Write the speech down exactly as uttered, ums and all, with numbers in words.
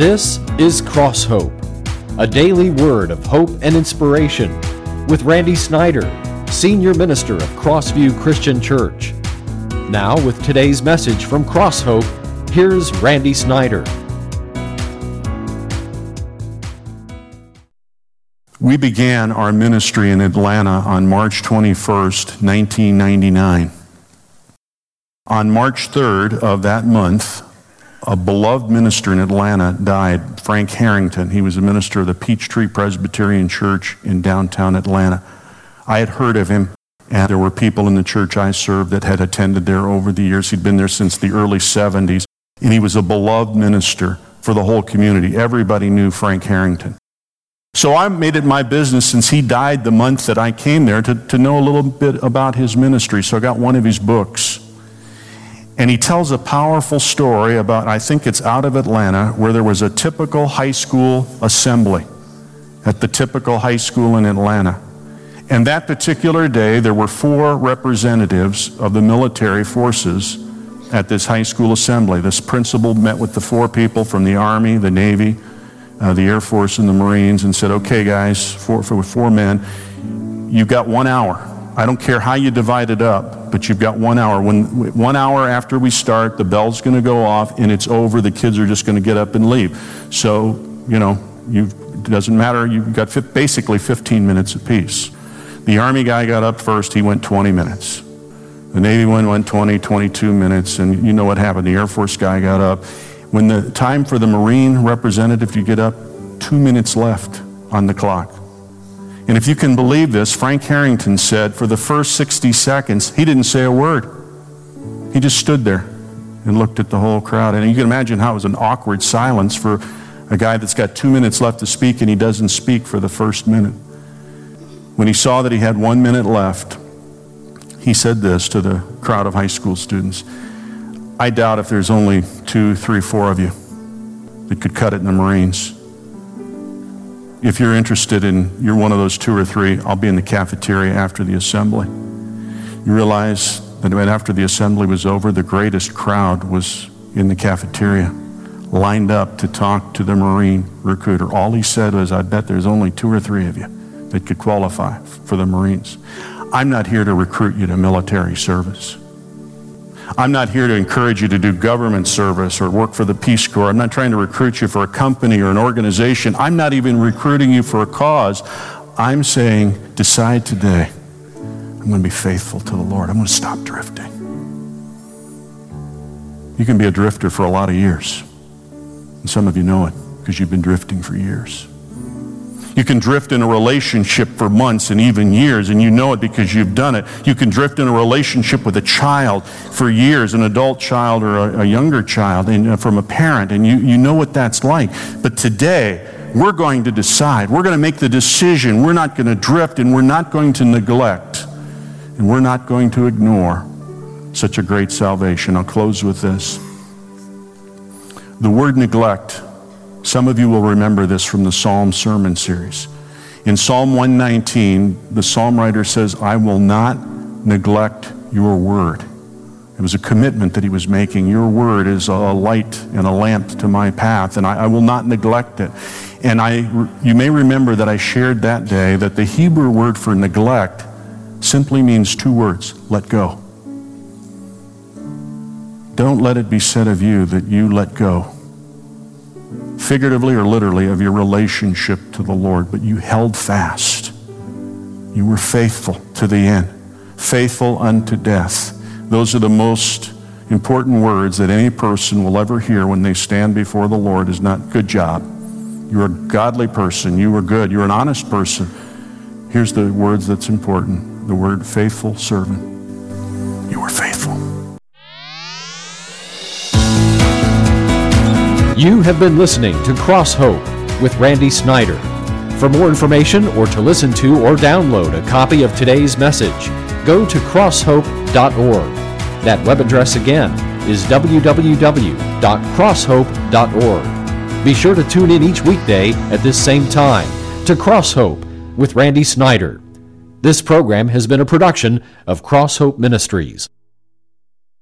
This is Cross Hope, a daily word of hope and inspiration with Randy Snyder, Senior Minister of Crossview Christian Church. Now with today's message from Cross Hope, here's Randy Snyder. We began our ministry in Atlanta on March twenty-first, nineteen ninety-nine. On March third of that month, a beloved minister in Atlanta died, Frank Harrington. He was a minister of the Peachtree Presbyterian Church in downtown Atlanta. I had heard of him, and there were people in the church I served that had attended there over the years. He'd been there since the early seventies, and he was a beloved minister for the whole community. Everybody knew Frank Harrington. So I made it my business, since he died the month that I came there, to, to know a little bit about his ministry. So I got one of his books. And he tells a powerful story about, I think it's out of Atlanta, where there was a typical high school assembly at the typical high school in Atlanta. And that particular day, there were four representatives of the military forces at this high school assembly. This principal met with the four people from the Army, the Navy, uh, the Air Force, and the Marines, and said, okay guys, four, for four men, you've got one hour. I don't care how you divide it up, but you've got one hour. When one hour after we start, the bell's going to go off and it's over. The kids are just going to get up and leave. So, you know, you it doesn't matter. You've got basically fifteen minutes apiece. The Army guy got up first. He went twenty minutes. The Navy one went twenty, twenty-two minutes, and you know what happened. The Air Force guy got up. When the time for the Marine representative to get up, two minutes left on the clock. And if you can believe this, Frank Harrington said for the first sixty seconds, he didn't say a word. He just stood there and looked at the whole crowd. And you can imagine how it was an awkward silence for a guy that's got two minutes left to speak and he doesn't speak for the first minute. When he saw that he had one minute left, he said this to the crowd of high school students: I doubt if there's only two, three, four of you that could cut it in the Marines. If you're interested in, you're one of those two or three, I'll be in the cafeteria after the assembly. You realize that after the assembly was over, the greatest crowd was in the cafeteria, lined up to talk to the Marine recruiter. All he said was, I bet there's only two or three of you that could qualify for the Marines. I'm not here to recruit you to military service. I'm not here to encourage you to do government service or work for the Peace Corps. I'm not trying to recruit you for a company or an organization. I'm not even recruiting you for a cause. I'm saying, decide today, I'm going to be faithful to the Lord. I'm going to stop drifting. You can be a drifter for a lot of years. And some of you know it because you've been drifting for years. You can drift in a relationship for months and even years, and you know it because you've done it. You can drift in a relationship with a child for years, an adult child or a, a younger child, and uh, from a parent, and you, you know what that's like. But today, we're going to decide. We're going to make the decision. We're not going to drift, and we're not going to neglect, and we're not going to ignore such a great salvation. I'll close with this. The word neglect, some of you will remember this from the Psalm sermon series. In Psalm one nineteen, the psalm writer says, I will not neglect your word. It was a commitment that he was making. Your word is a light and a lamp to my path, and I, I will not neglect it. And I, you may remember that I shared that day that the Hebrew word for neglect simply means two words: let go. Don't let it be said of you that you let go, figuratively or literally, of your relationship to the Lord, but you held fast. You were faithful to the end, faithful unto death. Those are the most important words that any person will ever hear when they stand before the Lord. Is not good job. You're a godly person. You were good. You're an honest person. Here's the words that's important. The word faithful servant. You were faithful. You have been listening to Cross Hope with Randy Snyder. For more information or to listen to or download a copy of today's message, go to cross hope dot org. That web address again is w w w dot cross hope dot org. Be sure to tune in each weekday at this same time to Cross Hope with Randy Snyder. This program has been a production of Cross Hope Ministries.